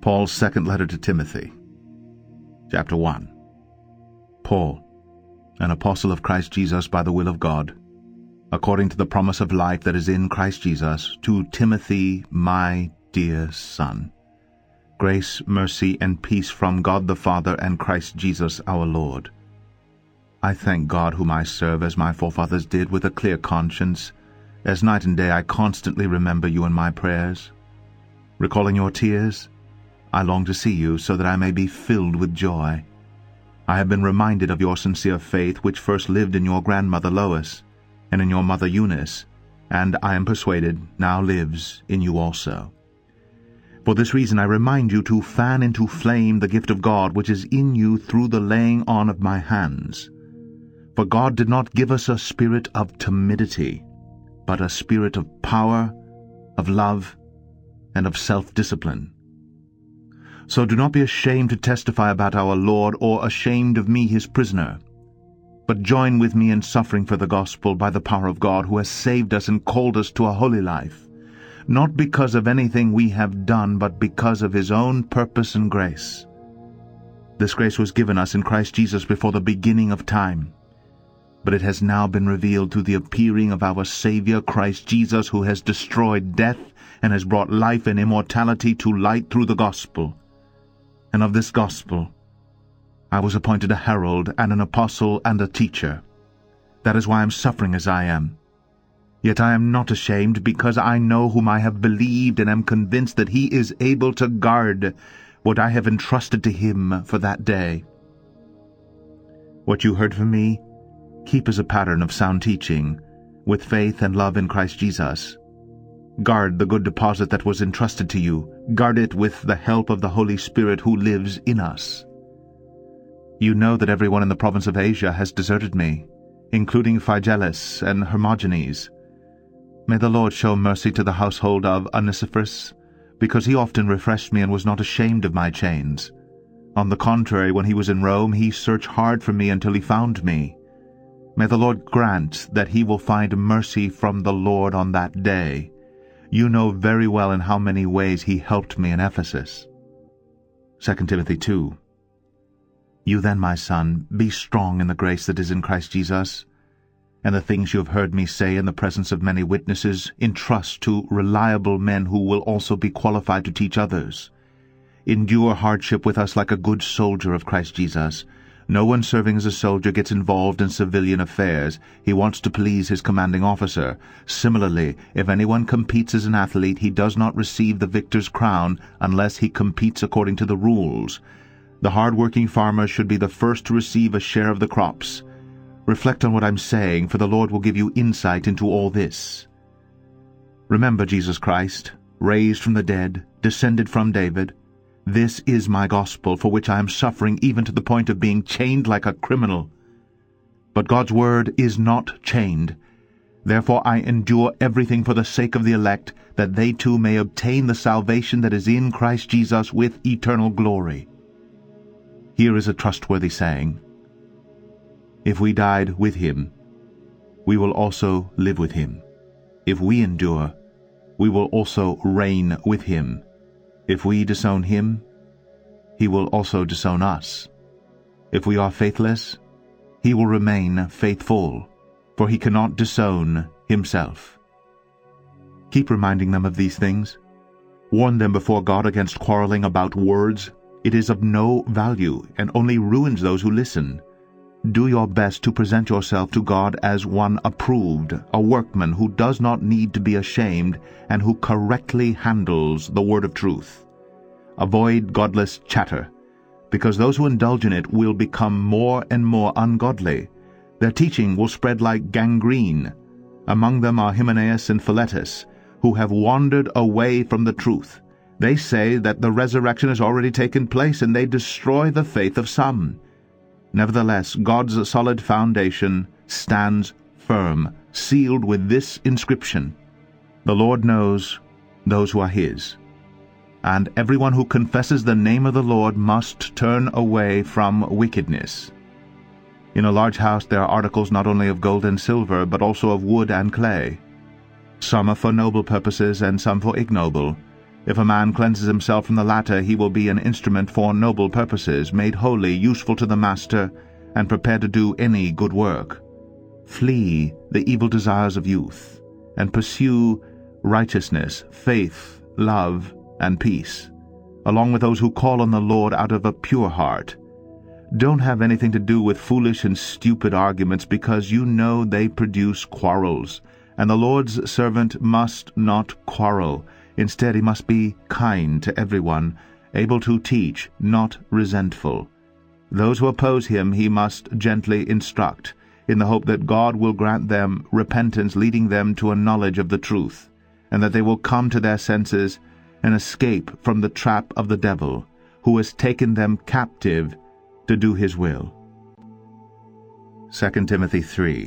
Paul's second letter to Timothy. Chapter 1. Paul, an apostle of Christ Jesus by the will of God, according to the promise of life that is in Christ Jesus, to Timothy, my dear son. Grace, mercy, and peace from God the Father and Christ Jesus our Lord. I thank God whom I serve as my forefathers did with a clear conscience. As night and day I constantly remember you in my prayers. Recalling your tears, I long to see you so that I may be filled with joy. I have been reminded of your sincere faith which first lived in your grandmother Lois and in your mother Eunice, and I am persuaded now lives in you also. For this reason I remind you to fan into flame the gift of God which is in you through the laying on of my hands. For God did not give us a spirit of timidity, but a spirit of power, of love, and of self-discipline. So do not be ashamed to testify about our Lord, or ashamed of me his prisoner, but join with me in suffering for the gospel by the power of God, who has saved us and called us to a holy life, not because of anything we have done, but because of his own purpose and grace. This grace was given us in Christ Jesus before the beginning of time, but it has now been revealed through the appearing of our Savior Christ Jesus, who has destroyed death and has brought life and immortality to light through the gospel. And of this gospel I was appointed a herald and an apostle and a teacher. That is why I am suffering as I am. Yet I am not ashamed, because I know whom I have believed, and am convinced that he is able to guard what I have entrusted to him for that day. What you heard from me, keep as a pattern of sound teaching, with faith and love in Christ Jesus. Guard the good deposit that was entrusted to you. Guard it with the help of the Holy Spirit who lives in us. You know that everyone in the province of Asia has deserted me, including Phygellus and Hermogenes. May the Lord show mercy to the household of Onesiphorus, because he often refreshed me and was not ashamed of my chains. On the contrary, when he was in Rome, he searched hard for me until he found me. May the Lord grant that he will find mercy from the Lord on that day. You know very well in how many ways he helped me in Ephesus. 2 Timothy 2. You then, my son, be strong in the grace that is in Christ Jesus, and the things you have heard me say in the presence of many witnesses entrust to reliable men who will also be qualified to teach others. Endure hardship with us like a good soldier of Christ Jesus. No one serving as a soldier gets involved in civilian affairs. He wants to please his commanding officer. Similarly, if anyone competes as an athlete, he does not receive the victor's crown unless he competes according to the rules. The hard-working farmer should be the first to receive a share of the crops. Reflect on what I'm saying, for the Lord will give you insight into all this. Remember Jesus Christ, raised from the dead, descended from David. This is my gospel, for which I am suffering even to the point of being chained like a criminal. But God's word is not chained. Therefore I endure everything for the sake of the elect, that they too may obtain the salvation that is in Christ Jesus with eternal glory. Here is a trustworthy saying: if we died with him, we will also live with him. If we endure, we will also reign with him. If we disown him, he will also disown us. If we are faithless, he will remain faithful, for he cannot disown himself. Keep reminding them of these things. Warn them before God against quarreling about words. It is of no value, and only ruins those who listen. Do your best to present yourself to God as one approved, a workman who does not need to be ashamed, and who correctly handles the word of truth. Avoid godless chatter, because those who indulge in it will become more and more ungodly. Their teaching will spread like gangrene. Among them are Hymenaeus and Philetus, who have wandered away from the truth. They say that the resurrection has already taken place, and they destroy the faith of some. Nevertheless, God's solid foundation stands firm, sealed with this inscription: the Lord knows those who are his. And everyone who confesses the name of the Lord must turn away from wickedness. In a large house there are articles not only of gold and silver, but also of wood and clay. Some are for noble purposes, and some for ignoble. If a man cleanses himself from the latter, he will be an instrument for noble purposes, made holy, useful to the master, and prepared to do any good work. Flee the evil desires of youth, and pursue righteousness, faith, love, and peace, along with those who call on the Lord out of a pure heart. Don't have anything to do with foolish and stupid arguments, because you know they produce quarrels, and the Lord's servant must not quarrel. Instead, he must be kind to everyone, able to teach, not resentful. Those who oppose him he must gently instruct, in the hope that God will grant them repentance, leading them to a knowledge of the truth, and that they will come to their senses and escape from the trap of the devil, who has taken them captive to do his will. 2 Timothy 3.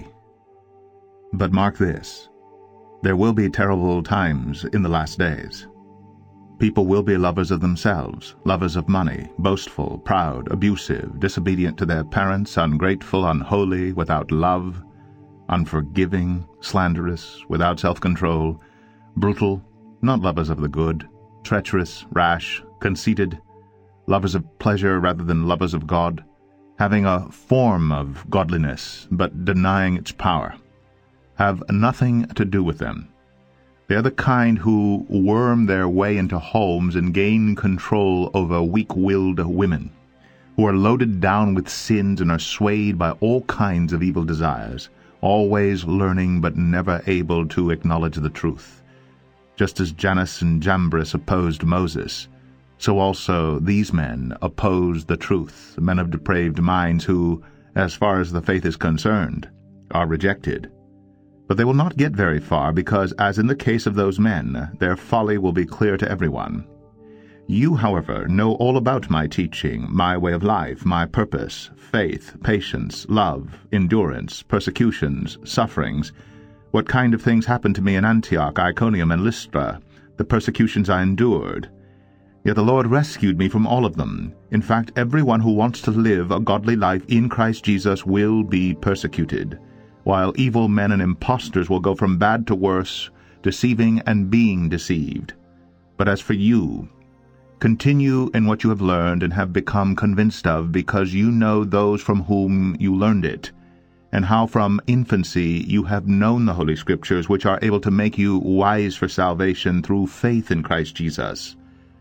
But mark this: there will be terrible times in the last days. People will be lovers of themselves, lovers of money, boastful, proud, abusive, disobedient to their parents, ungrateful, unholy, without love, unforgiving, slanderous, without self-control, brutal, not lovers of the good, treacherous, rash, conceited, lovers of pleasure rather than lovers of God, having a form of godliness but denying its power. Have nothing to do with them. They are the kind who worm their way into homes and gain control over weak-willed women, who are loaded down with sins and are swayed by all kinds of evil desires, always learning but never able to acknowledge the truth. Just as Jannes and Jambres opposed Moses, so also these men oppose the truth, men of depraved minds who, as far as the faith is concerned, are rejected. But they will not get very far, because, as in the case of those men, their folly will be clear to everyone. You, however, know all about my teaching, my way of life, my purpose, faith, patience, love, endurance, persecutions, sufferings, what kind of things happened to me in Antioch, Iconium, and Lystra, the persecutions I endured. Yet the Lord rescued me from all of them. In fact, everyone who wants to live a godly life in Christ Jesus will be persecuted, while evil men and impostors will go from bad to worse, deceiving and being deceived. But as for you, continue in what you have learned and have become convinced of, because you know those from whom you learned it, and how from infancy you have known the Holy Scriptures, which are able to make you wise for salvation through faith in Christ Jesus.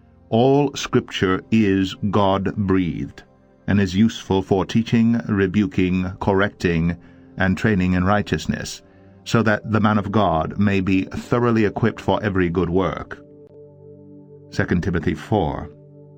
All Scripture is God-breathed, and is useful for teaching, rebuking, correcting, and training in righteousness, so that the man of God may be thoroughly equipped for every good work. 2 Timothy 4.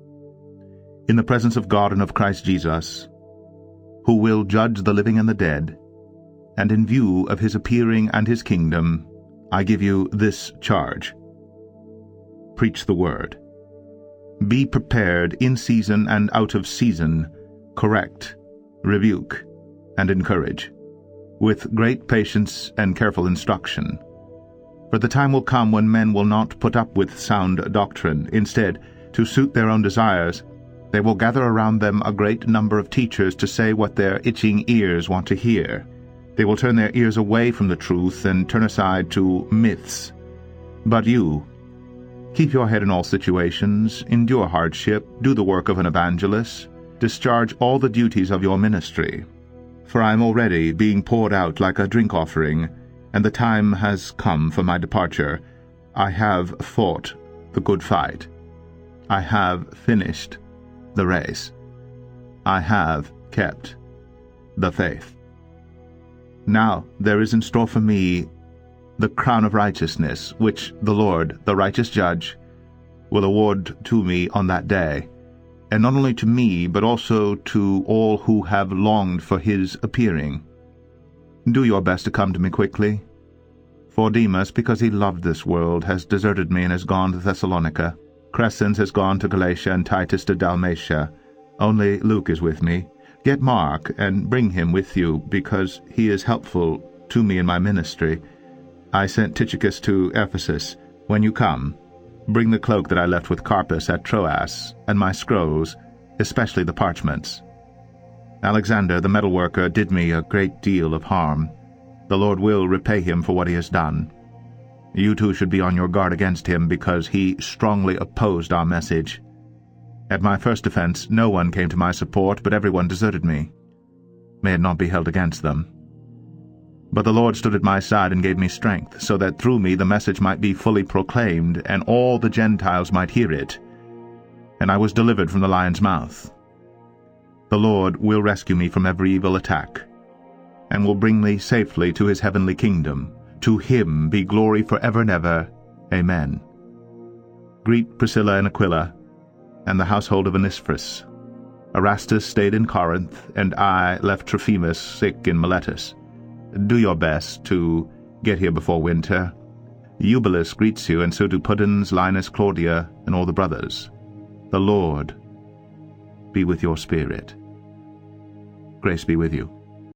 In the presence of God and of Christ Jesus, who will judge the living and the dead, and in view of his appearing and his kingdom, I give you this charge: preach the word. Be prepared in season and out of season, correct, rebuke, and encourage, with great patience and careful instruction. For the time will come when men will not put up with sound doctrine. Instead, to suit their own desires, they will gather around them a great number of teachers to say what their itching ears want to hear. They will turn their ears away from the truth and turn aside to myths. But you, keep your head in all situations, endure hardship, do the work of an evangelist, discharge all the duties of your ministry. For I am already being poured out like a drink offering, and the time has come for my departure. I have fought the good fight. I have finished the race. I have kept the faith. Now there is in store for me the crown of righteousness, which the Lord, the righteous judge, will award to me on that day, and not only to me, but also to all who have longed for his appearing. Do your best to come to me quickly. For Demas, because he loved this world, has deserted me and has gone to Thessalonica. Crescens has gone to Galatia, and Titus to Dalmatia. Only Luke is with me. Get Mark, and bring him with you, because he is helpful to me in my ministry. I sent Tychicus to Ephesus. When you come, bring the cloak that I left with Carpus at Troas, and my scrolls, especially the parchments. Alexander, the metalworker, did me a great deal of harm. The Lord will repay him for what he has done. You too should be on your guard against him, because he strongly opposed our message. At my first defense, no one came to my support, but everyone deserted me. May it not be held against them. But the Lord stood at my side and gave me strength, so that through me the message might be fully proclaimed, and all the Gentiles might hear it. And I was delivered from the lion's mouth. The Lord will rescue me from every evil attack, and will bring me safely to his heavenly kingdom. To him be glory forever and ever. Amen. Greet Priscilla and Aquila, and the household of Onesiphorus. Erastus stayed in Corinth, and I left Trophimus sick in Miletus. Do your best to get here before winter. Eubulus greets you, and so do Pudens, Linus, Claudia, and all the brothers. The Lord be with your spirit. Grace be with you.